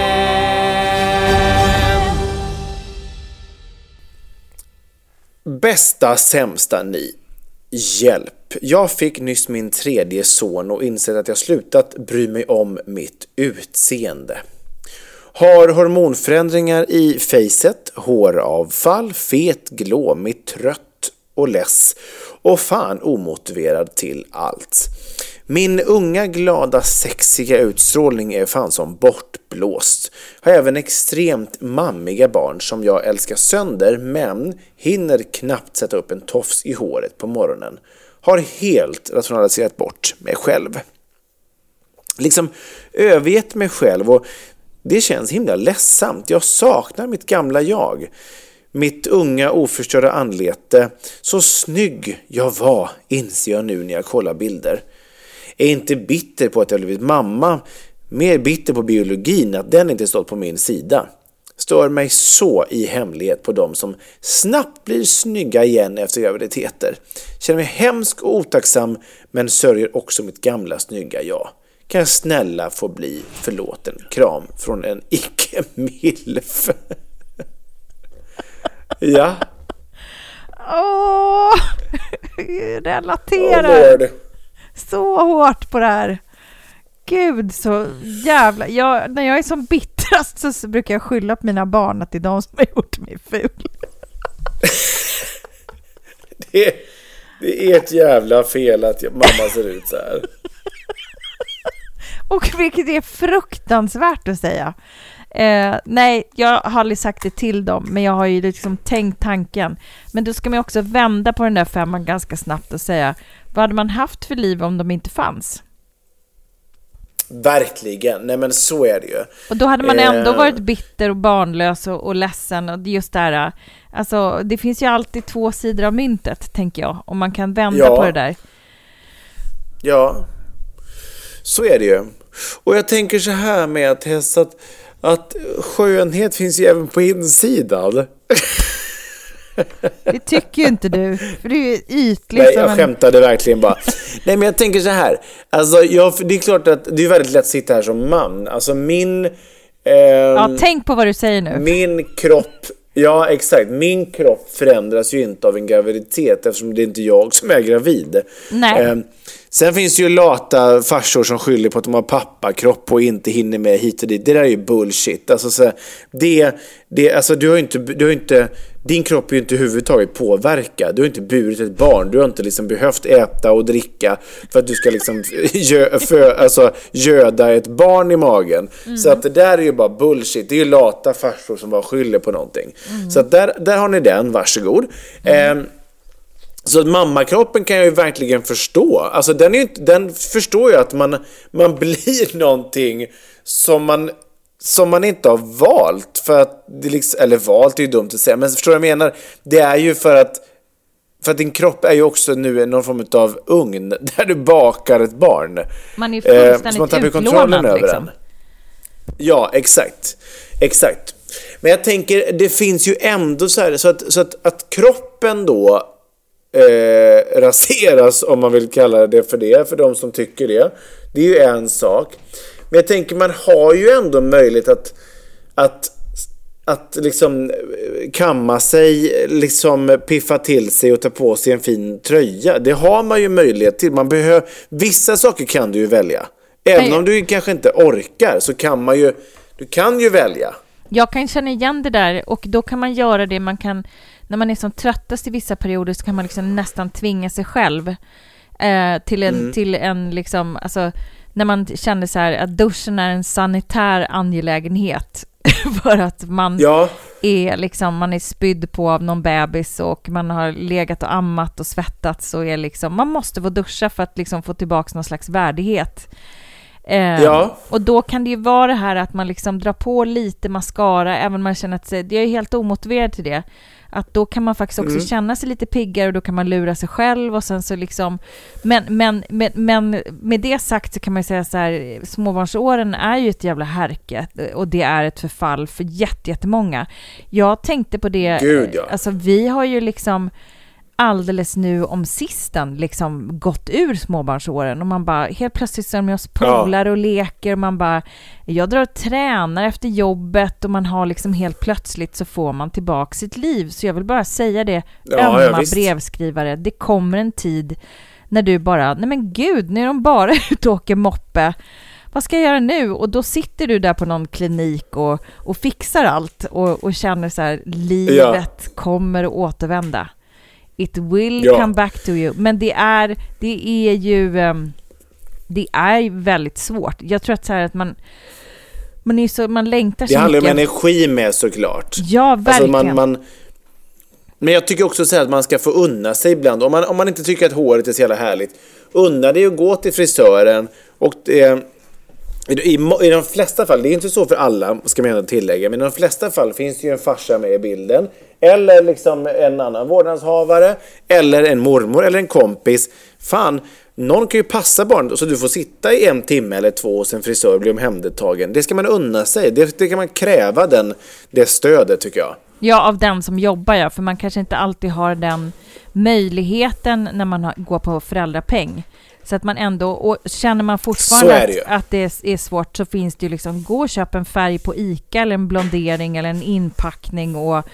Bästa, sämsta ni. Hjälp. Jag fick nyss min tredje son och insett att jag slutat bry mig om mitt utseende. Har hormonförändringar i facet, håravfall, fet, glåmig, trött och less och fan omotiverad till allt. Min unga, glada, sexiga utstrålning är fan som bortblåst. Har även extremt mammiga barn som jag älskar sönder men hinner knappt sätta upp en tofs i håret på morgonen. Har helt rationaliserat bort mig själv. Liksom övergett mig själv och det känns himla ledsamt. Jag saknar mitt gamla jag. Mitt unga oförstörda anlete. Så snygg jag var, inser jag nu när jag kollar bilder. Är inte bitter på att jag blivit mamma. Mer bitter på biologin, att den inte stått på min sida. Stör mig så i hemlighet på dem som snabbt blir snygga igen efter graviditeter. Känner mig hemsk och otacksam, men sörjer också mitt gamla snygga jag. Kan jag snälla få bli förlåten? Kram från en icke-milf. Ja. Åh, relaterar oh, så hårt på det här. Gud, så jävla... Jag, när jag är som bittrast så, så brukar jag skylla på mina barn att det är de som har gjort mig ful. det, är, det är ett jävla fel att mamma ser ut så här. Och vilket är fruktansvärt att säga. Eh, nej, jag har aldrig sagt det till dem, men jag har ju liksom tänkt tanken. Men då ska man också vända på den där femman ganska snabbt och säga, vad hade man haft för liv om de inte fanns? Verkligen, nej men så är det ju. Och då hade man ändå varit bitter och barnlös och, och ledsen. Och just där, alltså det finns ju alltid två sidor av myntet, tänker jag. Om man kan vända ja. på det där. Ja, så är det ju. Och jag tänker så här med att Tess, att, att skönhet finns ju även på insidan. Det tycker ju inte du, för det är ju ytligt. Nej, jag en... skämtade verkligen bara. Nej, men jag tänker så här. Alltså, jag, det är klart att det är väldigt lätt att sitta här som man. Alltså min... Eh, ja, tänk på vad du säger nu. Min kropp... Ja, exakt. Min kropp förändras ju inte av en graviditet eftersom det är inte jag som är gravid. Nej. Eh, sen finns det ju lata farsor som skyller på att de har pappakropp och inte hinner med hit och dit. Det där är ju bullshit. Alltså, så, det, det, alltså du har ju inte, du har inte, din kropp är ju inte överhuvudtaget påverkad. Du har inte burit ett barn. Du har inte liksom behövt äta och dricka för att du ska liksom gö, för, alltså, göda ett barn i magen. Mm. Så att det där är ju bara bullshit. Det är ju lata farsor som bara skyller på någonting. Mm. Så att där, där har ni den, varsågod. Mm. Eh, Så att mammakroppen kan jag ju verkligen förstå. Alltså den, är ju inte, den förstår ju att man, man blir någonting som man, som man inte har valt. För att det liksom, eller valt är ju dumt att säga. Men förstår du vad jag menar? Det är ju för att, för att din kropp är ju också nu någon form av ugn där du bakar ett barn. Man är fullständigt eh, utlånad över liksom. Den. Ja, exakt. Exakt. Men jag tänker, det finns ju ändå så här, så att, så att, att kroppen då Eh, raseras, om man vill kalla det för det, för de som tycker det. Det är ju en sak. Men jag tänker, man har ju ändå möjlighet att att, att liksom kamma sig, liksom piffa till sig och ta på sig en fin tröja. Det har man ju möjlighet till. Man behöver, vissa saker kan du ju välja. Även om du kanske inte orkar, så kan man ju, du kan ju välja. Jag kan känna igen det där, och då kan man göra det man kan. När man är som tröttast i vissa perioder så kan man liksom nästan tvinga sig själv eh, till en, mm. till en liksom, alltså när man känner så här att duschen är en sanitär angelägenhet för att man ja. är liksom, man är spydd på av någon bebis och man har legat och ammat och svettats och är liksom, man måste få duscha för att liksom få tillbaka någon slags värdighet. Eh, ja. Och då kan det ju vara det här att man liksom drar på lite mascara även om man känner att det är helt omotiverad till det. Att då kan man faktiskt också mm. känna sig lite piggare och då kan man lura sig själv och sen så liksom men, men, men, men med det sagt så kan man säga så här, småbarnsåren är ju ett jävla härke och det är ett förfall för jätte, jättemånga. Jag tänkte på det, Gud, ja. Alltså vi har ju liksom alldeles nu om sisten liksom gått ur småbarnsåren och man bara helt plötsligt så är med oss polare ja. och leker och man bara, jag drar och tränar efter jobbet och man har liksom helt plötsligt så får man tillbaka sitt liv. Så jag vill bara säga det, ja, ömma ja, brevskrivare, det kommer en tid när du bara, nej men gud, nu är de bara ute och åker moppe. Vad ska jag göra nu? Och då sitter du där på någon klinik och, och fixar allt och, och känner så här, livet ja. kommer att återvända. It will ja. come back to you. Men det är, det är ju um, det är väldigt svårt. Jag tror att så här att man man är så, man längtar så mycket. Det handlar mycket. om energi med såklart. Ja, verkligen. Alltså man, man, men jag tycker också så här att man ska få unna sig ibland. Om man, om man inte tycker att håret är så jävla härligt, unna dig att gå till frisören. Och det, i, i de flesta fall, det är inte så för alla ska man tillägga, men i de flesta fall finns det ju en farsa med i bilden. Eller liksom en annan vårdnadshavare. Eller en mormor eller en kompis. Fan, någon kan ju passa barn så du får sitta i en timme eller två och sen frisör blir omhändertagen. Det ska man unna sig. Det, det kan man kräva, den, det stödet tycker jag. Ja, av den som jobbar, ja. För man kanske inte alltid har den möjligheten när man har, går på föräldrapeng. Så att man ändå, och känner man fortfarande det att, att det är svårt, så finns det ju liksom, gå och köpa en färg på Ica eller en blondering eller en inpackning och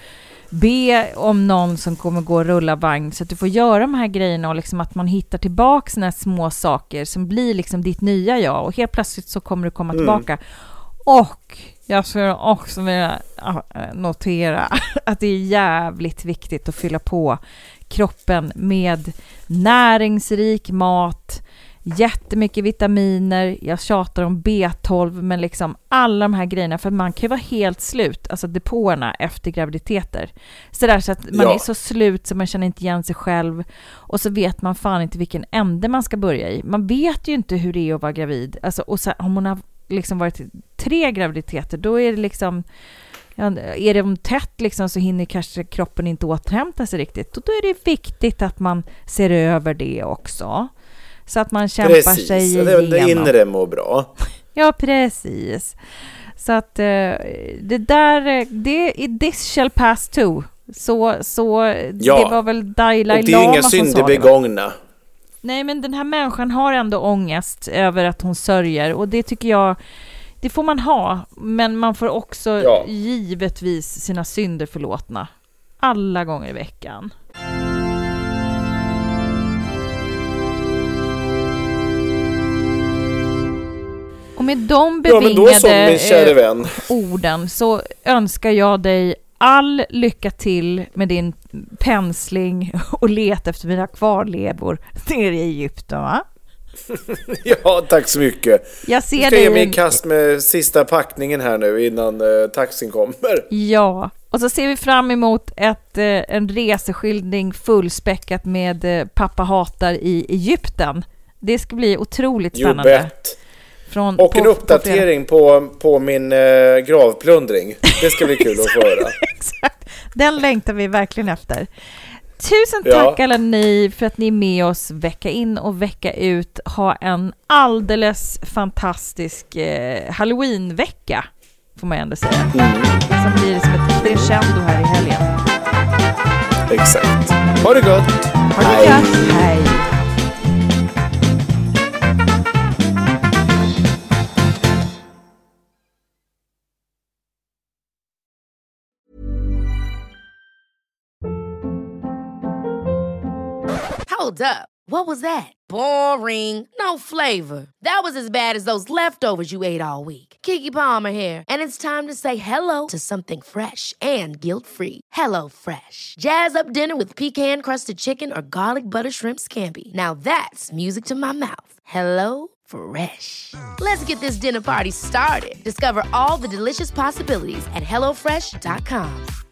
be om någon som kommer gå och rulla vagn så att du får göra de här grejerna och liksom att man hittar tillbaka såna här små saker som blir liksom ditt nya jag och helt plötsligt så kommer du komma mm. tillbaka. Och jag skulle också vilja notera att det är jävligt viktigt att fylla på kroppen med näringsrik mat, jättemycket vitaminer, jag tjatar om B tolv, men liksom alla de här grejerna, för man kan ju vara helt slut, alltså depåerna efter graviditeter. Så där så att man ja. är så slut så man känner inte igen sig själv och så vet man fan inte vilken ände man ska börja i. Man vet ju inte hur det är att vara gravid. Alltså, och så, om hon har liksom varit tre graviditeter, då är det liksom ja, är det tätt liksom så hinner kanske kroppen inte återhämta sig riktigt. Och då är det viktigt att man ser över det också. Så att man kämpar precis. sig igenom. Det inre mår bra. Ja, precis. Så att det där, det this shall pass too. Så, så ja. det var väl Dalai Lama som sa det. Och det är inga synder begångna. Nej, men den här människan har ändå ångest över att hon sörjer. Och det tycker jag, det får man ha. Men man får också ja. givetvis sina synder förlåtna. Alla gånger i veckan. Och med de bevingade ja, så, orden så önskar jag dig all lycka till med din pensling och let efter mina kvarlevor nere i Egypten, va? Ja, tack så mycket. Jag ser ska dig ge mig i kast med sista packningen här nu innan uh, taxin kommer. Ja, och så ser vi fram emot ett, uh, en reseskildring fullspäckat med uh, pappa hatar i Egypten. Det ska bli otroligt spännande. You bet. Från, och på, en uppdatering på, på, på min eh, gravplundring. Det ska bli kul att få höra. Exakt. Den längtar vi verkligen efter. Tusen tack ja. alla ni för att ni är med oss vecka in och vecka ut. Ha en alldeles fantastisk eh, Halloween-vecka, får man ändå säga. Mm. Som blir som ett crescendo här i helgen. Exakt. Ha det gott. Ha det Hej. gott. Hej. Hold up. What was that? Boring. No flavor. That was as bad as those leftovers you ate all week. Keke Palmer here, and it's time to say hello to something fresh and guilt-free. Hello Fresh. Jazz up dinner with pecan-crusted chicken or garlic butter shrimp scampi. Now that's music to my mouth. Hello Fresh. Let's get this dinner party started. Discover all the delicious possibilities at hello fresh dot com.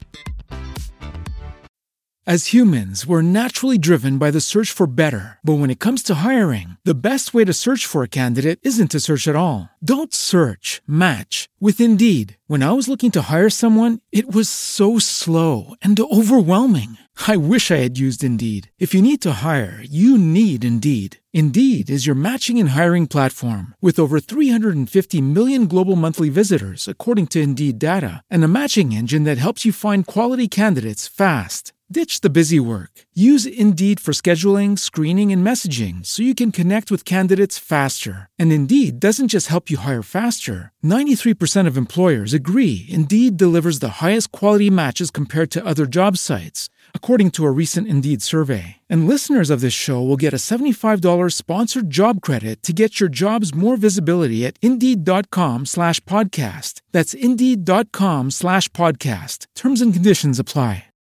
As humans, we're naturally driven by the search for better. But when it comes to hiring, the best way to search for a candidate isn't to search at all. Don't search, match with Indeed. When I was looking to hire someone, it was so slow and overwhelming. I wish I had used Indeed. If you need to hire, you need Indeed. Indeed is your matching and hiring platform with over three hundred fifty million global monthly visitors, according to Indeed data, and a matching engine that helps you find quality candidates fast. Ditch the busy work. Use Indeed for scheduling, screening, and messaging so you can connect with candidates faster. And Indeed doesn't just help you hire faster. ninety-three percent of employers agree Indeed delivers the highest quality matches compared to other job sites, according to a recent Indeed survey. And listeners of this show will get a seventy-five dollars sponsored job credit to get your jobs more visibility at Indeed.com slash podcast. That's Indeed.com slash podcast. Terms and conditions apply.